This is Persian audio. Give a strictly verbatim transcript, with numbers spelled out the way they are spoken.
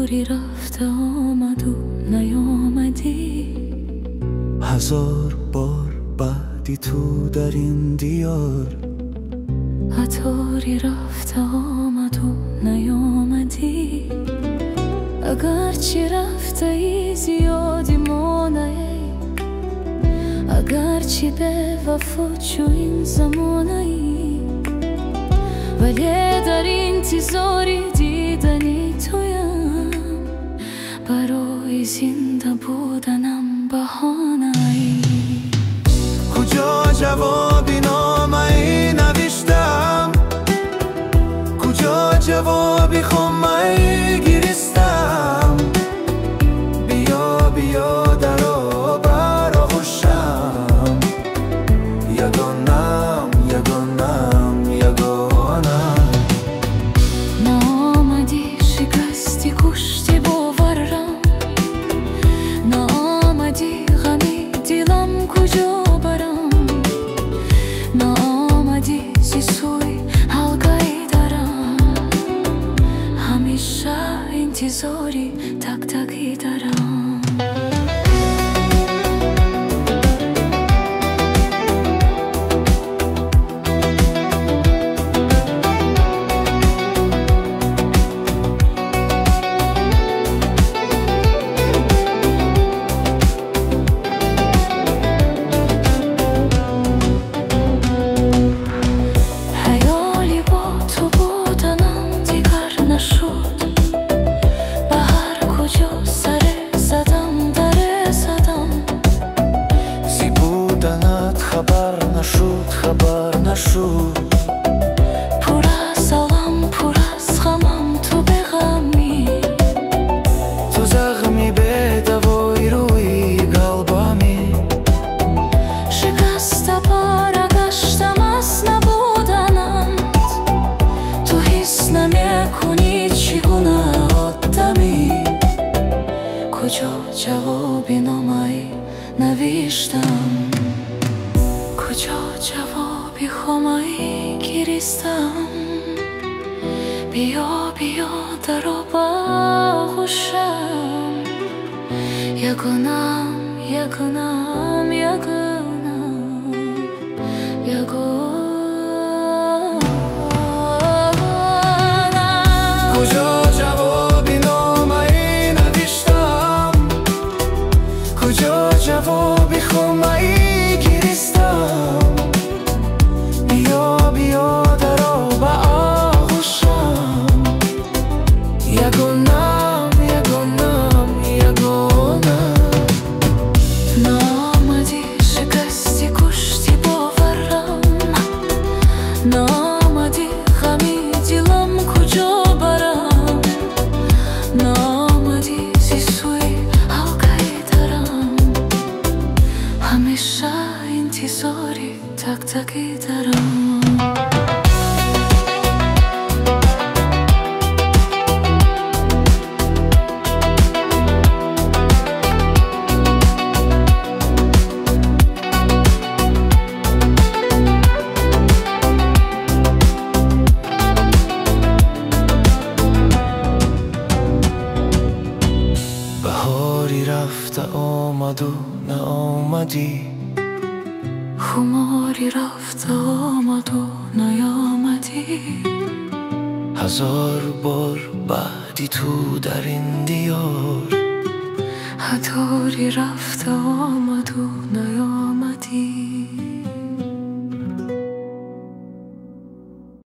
طوری رفته آمد و نیامدی. هزار بار بعدی تو در این دیار. طوری رفته آمد و نیامدی. اگرچه رفته ای زیادی مانه ای، اگرچه به وفا چو این زمانه ای، ولی در انتظاری دیدنی تویم. برای زنده بودنم بهانه ای. کجا جوابی نامه ای نوشتم، کجا جوابی خمه ای گرستم. بیا بیا درو بر آغوشم، یگانم یگانم یگانم. نامدی شکستی کشتی باورم، نامدی غمی دلم کجا برم. نامدی زی سوی حلقه درم، همیشه انتظاری تک تکی دارم. خبر نشد خبر نشد. پر از علم پر از غمم تو به غمی، تو زخمی به دوای روی قلبمی. شکسته برگشتم از نبودنت، تو حس نمیکنی چگونه آدمی. کجا جوابی نامه نوشتم، کجا جوابی خمه ای گرستم. بیا بیا درو بغوشم، یگانم یگانم یگانم یگانم. کجا جوابی نامه ای نوشتم، کجا جوابی خمه ای گرستم. بیا بیا درو بغوشم، یگانم یگانم یگانم. نامدی شکستی کشتی باورم، نامدی غمی دلم کجا برم. نامدی زی سوی حلقه درم، همیشه انتظاری تک تکی دارم. بهاری رفته آمد و نه آمدی. خماری رفته آمد و نیامدی. هزار بار بعدی تو در این دیار. طوری رفته آمد و نیامدی.